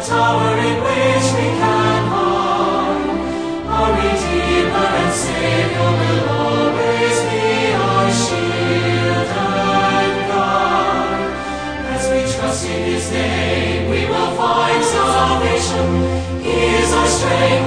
tower in which we can hide. Our Redeemer and Savior will always be our shield and guide. As we trust in His name, we will find salvation. He is our strength.